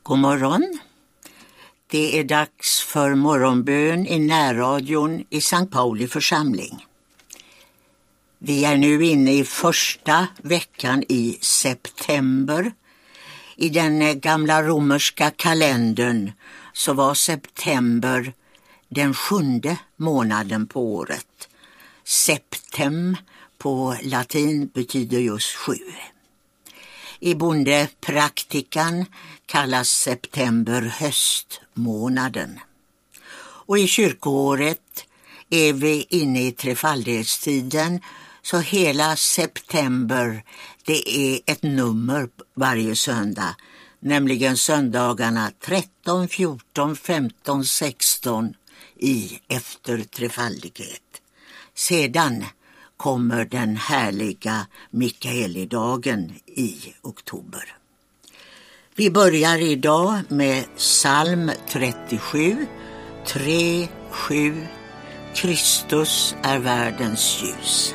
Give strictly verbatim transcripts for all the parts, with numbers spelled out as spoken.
God morgon. Det är dags för morgonbön i närradion i Sankt Pauli församling. Vi är nu inne i första veckan i september. I den gamla romerska kalendern så var september den sjunde månaden på året. Septem på latin betyder just sju. I bondepraktikan kallas september höstmånaden. Och i kyrkoåret är vi inne i trefaldighetstiden, så hela september det är ett nummer varje söndag. Nämligen söndagarna tretton, fjorton, femton, sexton i efter trefaldighet. Sedan kommer den härliga Mikaelidagen i oktober. Vi börjar idag med psalm trettiosju, tre, sju. Kristus är världens ljus.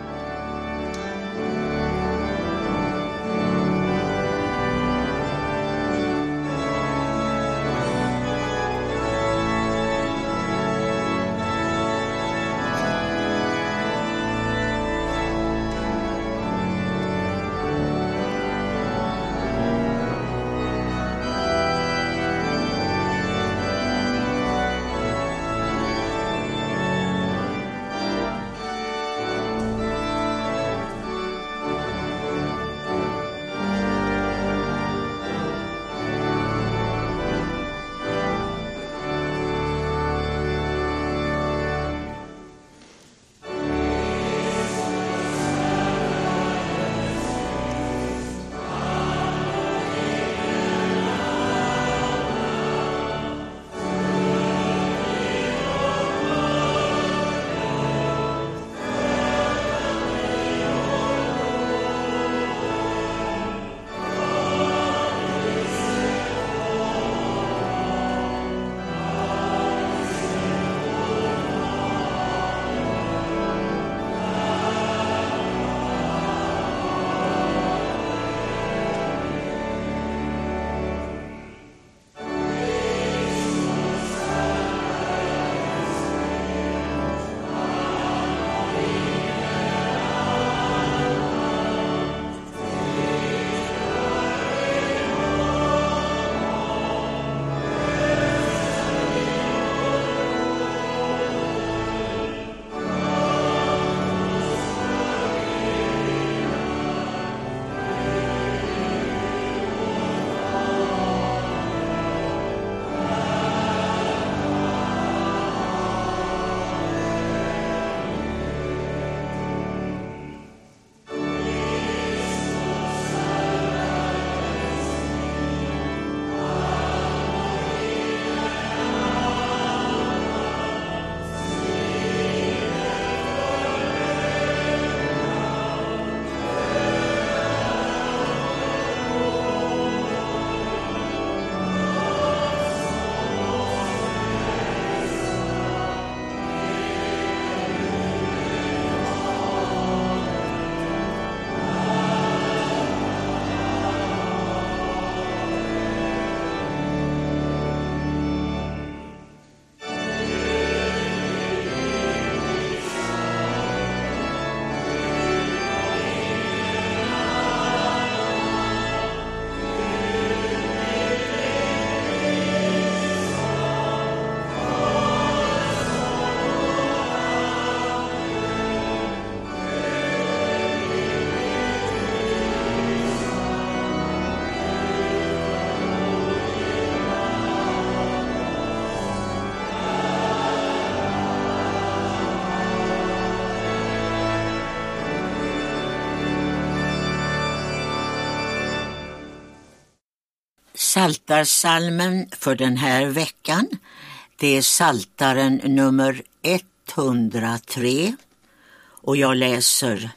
Psaltarpsalmen för den här veckan, det är psaltaren nummer etthundratre och jag läser: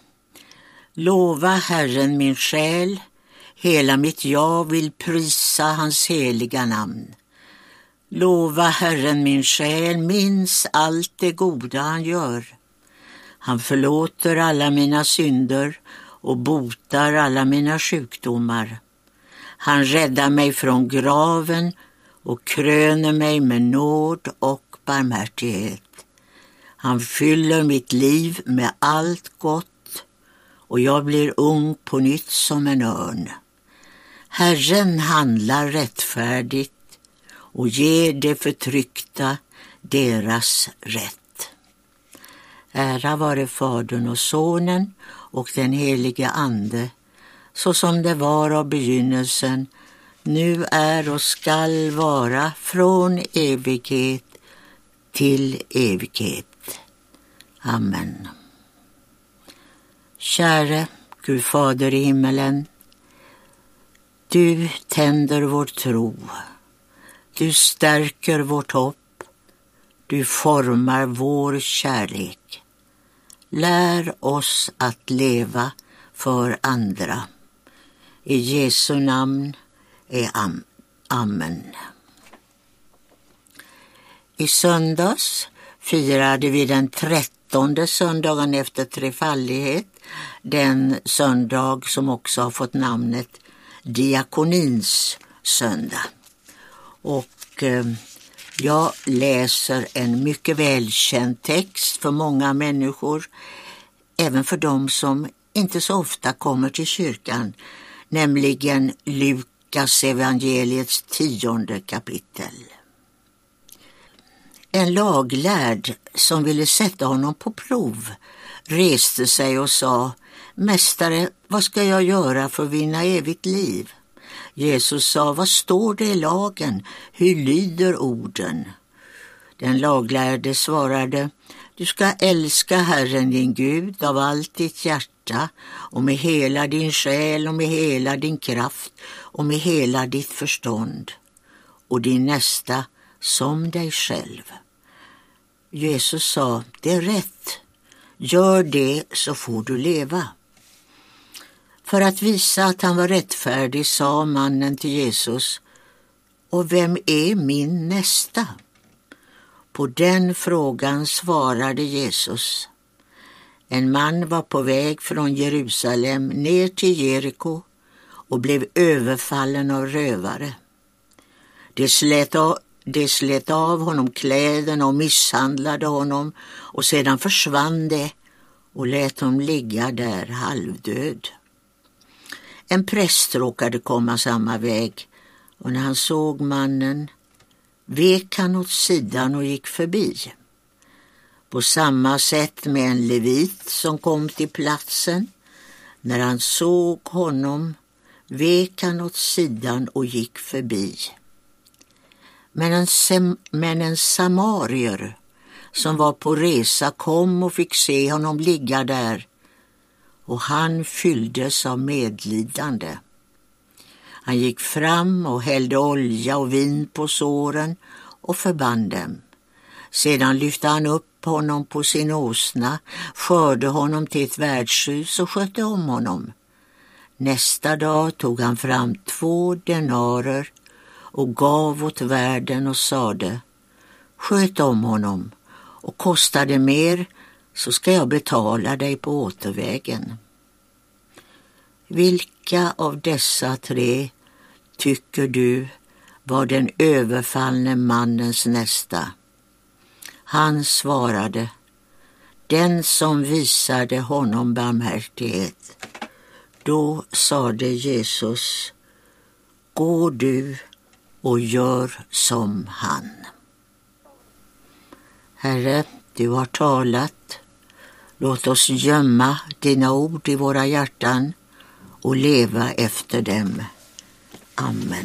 Lova Herren min själ, hela mitt jag vill prisa hans heliga namn. Lova Herren min själ, minns allt det goda han gör. Han förlåter alla mina synder och botar alla mina sjukdomar. Han räddar mig från graven och kröner mig med nåd och barmhärtighet. Han fyller mitt liv med allt gott och jag blir ung på nytt som en örn. Herren handlar rättfärdigt och ger de förtryckta deras rätt. Ära vare Fadern och Sonen och den helige Ande, så som det var av begynnelsen, nu är och skall vara från evighet till evighet. Amen. Käre Gud Fader i himmelen, du tänder vår tro, du stärker vårt hopp, du formar vår kärlek. Lär oss att leva för andra. I Jesu namn är am- Amen. I söndags firade vi den trettonde söndagen efter trefaldighet, den söndag som också har fått namnet Diakonins söndag. Och eh, jag läser en mycket välkänd text för många människor, även för dem som inte så ofta kommer till kyrkan, nämligen Lukas evangeliets tionde kapitel. En laglärd som ville sätta honom på prov reste sig och sa: Mästare, vad ska jag göra för att vinna evigt liv? Jesus sa: vad står det i lagen? Hur lyder orden? Den laglärde svarade: du ska älska Herren din Gud av allt ditt hjärta och med hela din själ och med hela din kraft och med hela ditt förstånd, och din nästa som dig själv. Jesus sa: det är rätt. Gör det så får du leva. För att visa att han var rättfärdig sa mannen till Jesus: och vem är min nästa? På den frågan svarade Jesus: en man var på väg från Jerusalem ner till Jeriko och blev överfallen av rövare. De slet av, de slet av honom kläderna och misshandlade honom, och sedan försvann de och lät honom ligga där halvdöd. En präst råkade komma samma väg, och när han såg mannen vek han åt sidan och gick förbi. På samma sätt med en levit som kom till platsen. När han såg honom vek han åt sidan och gick förbi. Men en, sem- men en samarier som var på resa kom och fick se honom ligga där, och han fylldes av medlidande. Han gick fram och hällde olja och vin på såren och förband dem. Sedan lyfte han upp honom på sin åsna, förde honom till ett värdshus och skötte om honom. Nästa dag tog han fram två denarer och gav åt värden och sade: sköt om honom, och kostar det mer så ska jag betala dig på återvägen. Vilka av dessa tre tycker du var den överfallne mannens nästa? Han svarade: den som visade honom barmhärtighet. Då sade Jesus: gå du och gör som han. Herre, du har talat. Låt oss gömma dina ord i våra hjärtan och leva efter dem. Amen.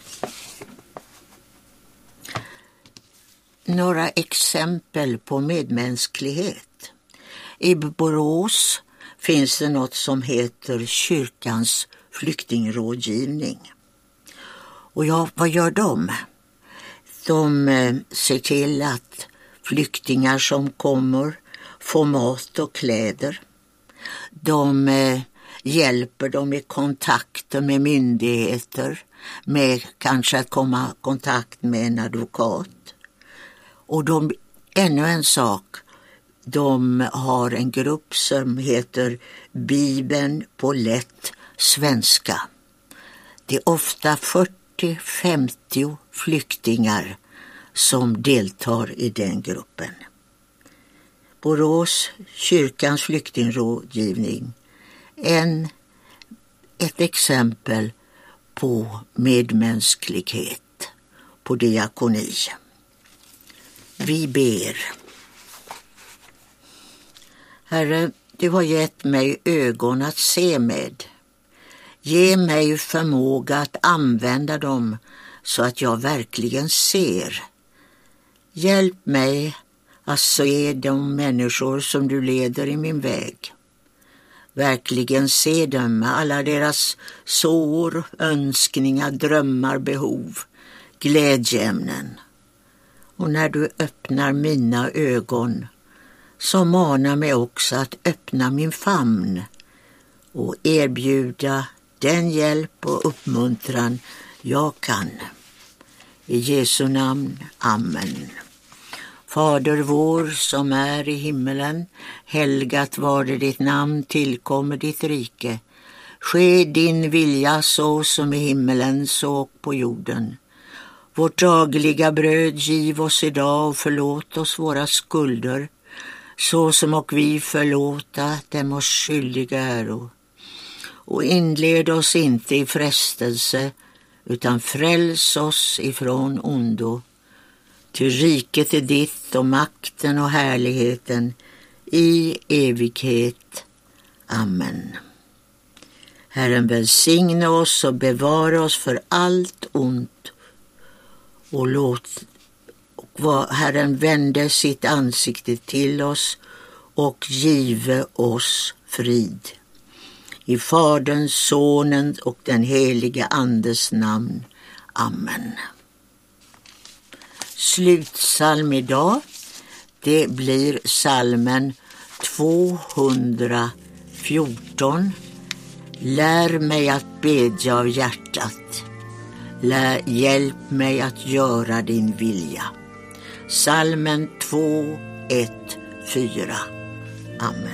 Några exempel på medmänsklighet. I Borås finns det något som heter kyrkans flyktingrådgivning. Och ja, vad gör de? De eh, ser till att flyktingar som kommer får mat och kläder. De eh, hjälper dem i kontakter med myndigheter, med kanske att komma i kontakt med en advokat. Och de, ännu en sak, de har en grupp som heter Bibeln på lätt svenska. Det är ofta fyrtio till femtio flyktingar som deltar i den gruppen. Borås kyrkans flyktingrådgivning, en, ett exempel på medmänsklighet, på diakoni. Vi ber. Herre, du har gett mig ögon att se med. Ge mig förmåga att använda dem så att jag verkligen ser. Hjälp mig att se de människor som du leder i min väg. Verkligen se dem med alla deras sår, önskningar, drömmar, behov, glädjeämnen. Och när du öppnar mina ögon så manar mig också att öppna min famn och erbjuda den hjälp och uppmuntran jag kan. I Jesu namn, amen. Fader vår som är i himmelen, helgat varde ditt namn, tillkommer ditt rike. Ske din vilja så som i himmelen så på jorden. Vårt dagliga bröd giv oss idag och förlåt oss våra skulder, så som och vi förlåta dem oss skyldiga äro. Och inled oss inte i frestelse, utan fräls oss ifrån ondo. Ty riket är ditt och makten och härligheten i evighet. Amen. Herren välsigne oss och bevara oss för allt ont. Och låt och Herren vände sitt ansikte till oss och give oss frid. I Faderns, Sonens och den helige Andes namn. Amen. Slutsalm idag, det blir salmen tvåhundrafjorton. Lär mig att bedja av hjärtat. Lär, hjälp mig att göra din vilja. Salmen två, ett, fyra. Amen.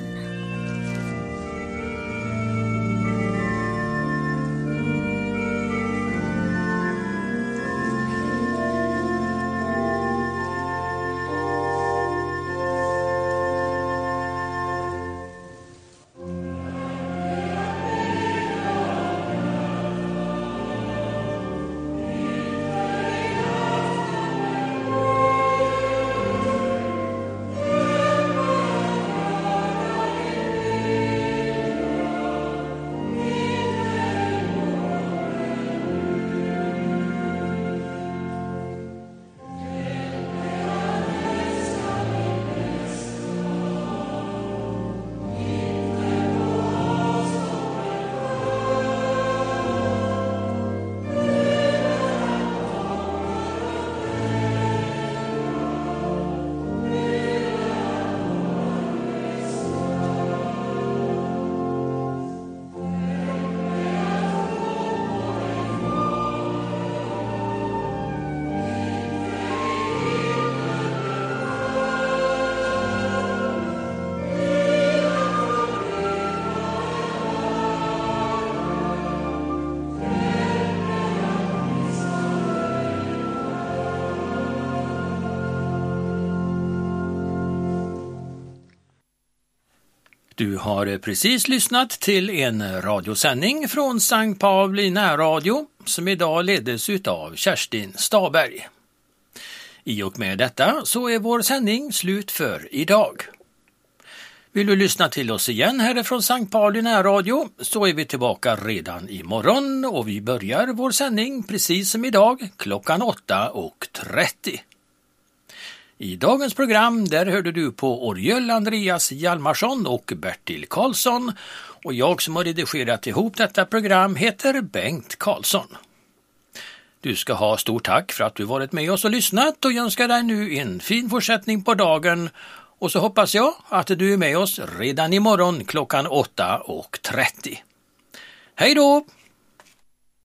Du har precis lyssnat till en radiosändning från Sankt Pauli närradio som idag leddes av Kerstin Staberg. I och med detta så är vår sändning slut för idag. Vill du lyssna till oss igen härifrån Sankt Pauli närradio så är vi tillbaka redan imorgon och vi börjar vår sändning precis som idag klockan åtta och trettio. I dagens program där hörde du på orgel Andreas Hjalmarsson och Bertil Karlsson och jag som har redigerat ihop detta program heter Bengt Karlsson. Du ska ha stort tack för att du varit med oss och lyssnat och jag önskar dig nu en fin fortsättning på dagen och så hoppas jag att du är med oss redan imorgon klockan åtta och trettio. Hej då!